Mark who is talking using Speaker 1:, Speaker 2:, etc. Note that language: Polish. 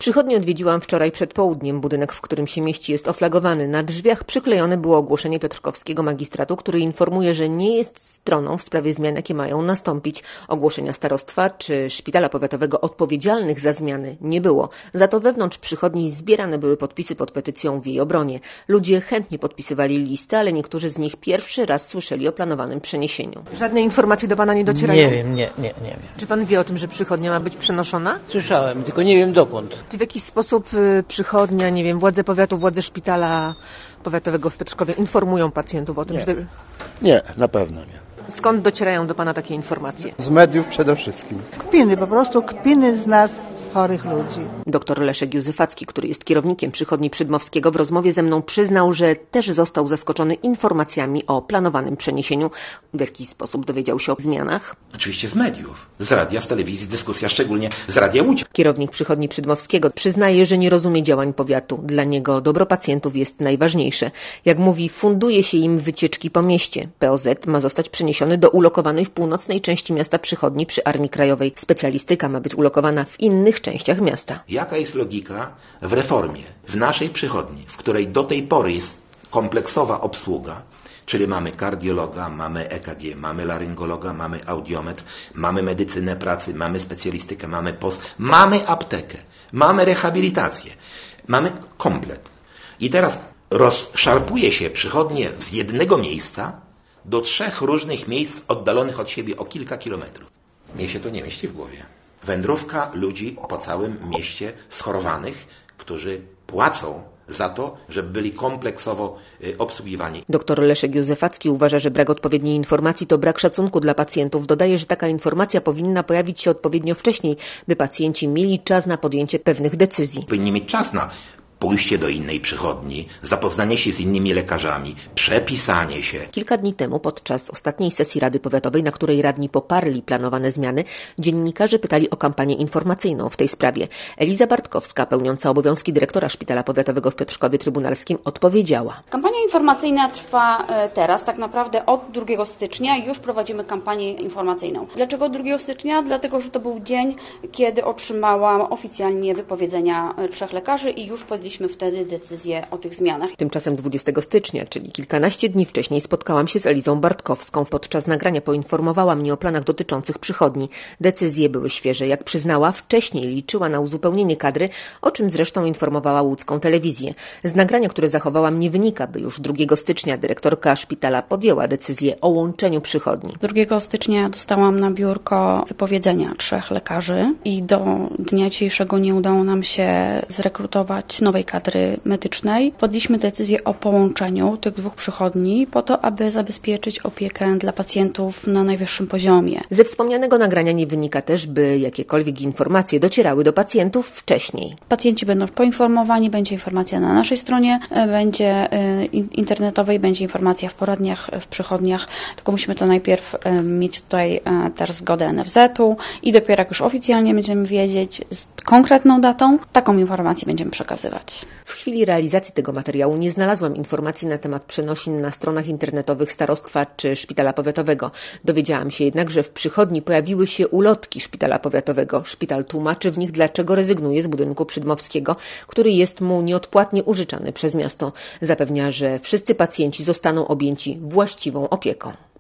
Speaker 1: Przychodnię odwiedziłam wczoraj przed południem. Budynek, w którym się mieści, jest oflagowany. Na drzwiach przyklejone było ogłoszenie piotrkowskiego magistratu, który informuje, że nie jest stroną w sprawie zmian, jakie mają nastąpić. Ogłoszenia starostwa czy szpitala powiatowego odpowiedzialnych za zmiany nie było. Za to wewnątrz przychodni zbierane były podpisy pod petycją w jej obronie. Ludzie chętnie podpisywali listy, ale niektórzy z nich pierwszy raz słyszeli o planowanym przeniesieniu. Żadne informacje do pana nie docierają?
Speaker 2: Nie wiem, nie wiem.
Speaker 1: Czy pan wie o tym, że przychodnia ma być przenoszona?
Speaker 2: Słyszałem, tylko nie wiem dokąd.
Speaker 1: Czy w jakiś sposób przychodnia, nie wiem, władze powiatu, władze szpitala powiatowego w Piotrkowie informują pacjentów o tym, że...
Speaker 3: Nie, na pewno nie.
Speaker 1: Skąd docierają do pana takie informacje?
Speaker 3: Z mediów przede wszystkim.
Speaker 4: Kpiny, po prostu kpiny z nas, chorych ludzi.
Speaker 1: Doktor Leszek Józefacki, który jest kierownikiem przychodni Przydmowskiego, w rozmowie ze mną przyznał, że też został zaskoczony informacjami o planowanym przeniesieniu. W jaki sposób dowiedział się o zmianach?
Speaker 5: Oczywiście z mediów, z radia, z telewizji, dyskusja szczególnie z Radia Łódź.
Speaker 1: Kierownik przychodni Przydmowskiego przyznaje, że nie rozumie działań powiatu. Dla niego dobro pacjentów jest najważniejsze. Jak mówi, funduje się im wycieczki po mieście. POZ ma zostać przeniesiony do ulokowanej w północnej części miasta przychodni przy Armii Krajowej. Specjalistyka ma być ulokowana w innych częściach miasta.
Speaker 5: Jaka jest logika w reformie, w naszej przychodni, w której do tej pory jest kompleksowa obsługa, czyli mamy kardiologa, mamy EKG, mamy laryngologa, mamy audiometr, mamy medycynę pracy, mamy specjalistykę, mamy mamy aptekę, mamy rehabilitację, mamy komplet. I teraz rozszarpuje się przychodnie z jednego miejsca do 3 różnych miejsc oddalonych od siebie o kilka kilometrów. Mnie się to nie mieści w głowie. Wędrówka ludzi po całym mieście schorowanych, którzy płacą za to, żeby byli kompleksowo obsługiwani.
Speaker 1: Doktor Leszek Józefacki uważa, że brak odpowiedniej informacji to brak szacunku dla pacjentów. Dodaje, że taka informacja powinna pojawić się odpowiednio wcześniej, by pacjenci mieli czas na podjęcie pewnych decyzji.
Speaker 5: Powinni mieć czas na pójście do innej przychodni, zapoznanie się z innymi lekarzami, przepisanie się.
Speaker 1: Kilka dni temu, podczas ostatniej sesji Rady Powiatowej, na której radni poparli planowane zmiany, dziennikarze pytali o kampanię informacyjną w tej sprawie. Eliza Bartkowska, pełniąca obowiązki dyrektora Szpitala Powiatowego w Piotrkowie Trybunalskim, odpowiedziała.
Speaker 6: Kampania informacyjna trwa teraz, tak naprawdę od 2 stycznia już prowadzimy kampanię informacyjną. Dlaczego od 2 stycznia? Dlatego, że to był dzień, kiedy otrzymałam oficjalnie wypowiedzenia 3 lekarzy i już podjęliśmy wtedy decyzję o tych zmianach.
Speaker 1: Tymczasem 20 stycznia, czyli kilkanaście dni wcześniej, spotkałam się z Elizą Bartkowską. Podczas nagrania poinformowała mnie o planach dotyczących przychodni. Decyzje były świeże. Jak przyznała, wcześniej liczyła na uzupełnienie kadry, o czym zresztą informowała łódzką telewizję. Z nagrania, które zachowałam, nie wynika, by już 2 stycznia dyrektorka szpitala podjęła decyzję o łączeniu przychodni.
Speaker 6: 2 stycznia dostałam na biurko wypowiedzenia 3 lekarzy i do dnia dzisiejszego nie udało nam się zrekrutować nowej kadry medycznej. Podjęliśmy decyzję o połączeniu tych 2 przychodni po to, aby zabezpieczyć opiekę dla pacjentów na najwyższym poziomie.
Speaker 1: Ze wspomnianego nagrania nie wynika też, by jakiekolwiek informacje docierały do pacjentów wcześniej.
Speaker 6: Pacjenci będą poinformowani, będzie informacja na naszej stronie, będzie internetowej, będzie informacja w poradniach, w przychodniach, tylko musimy to najpierw mieć tutaj też zgodę NFZ-u i dopiero jak już oficjalnie będziemy wiedzieć z konkretną datą, taką informację będziemy przekazywać.
Speaker 1: W chwili realizacji tego materiału nie znalazłam informacji na temat przenosin na stronach internetowych starostwa czy szpitala powiatowego. Dowiedziałam się jednak, że w przychodni pojawiły się ulotki szpitala powiatowego. Szpital tłumaczy w nich, dlaczego rezygnuje z budynku Przydmowskiego, który jest mu nieodpłatnie użyczany przez miasto. Zapewnia, że wszyscy pacjenci zostaną objęci właściwą opieką.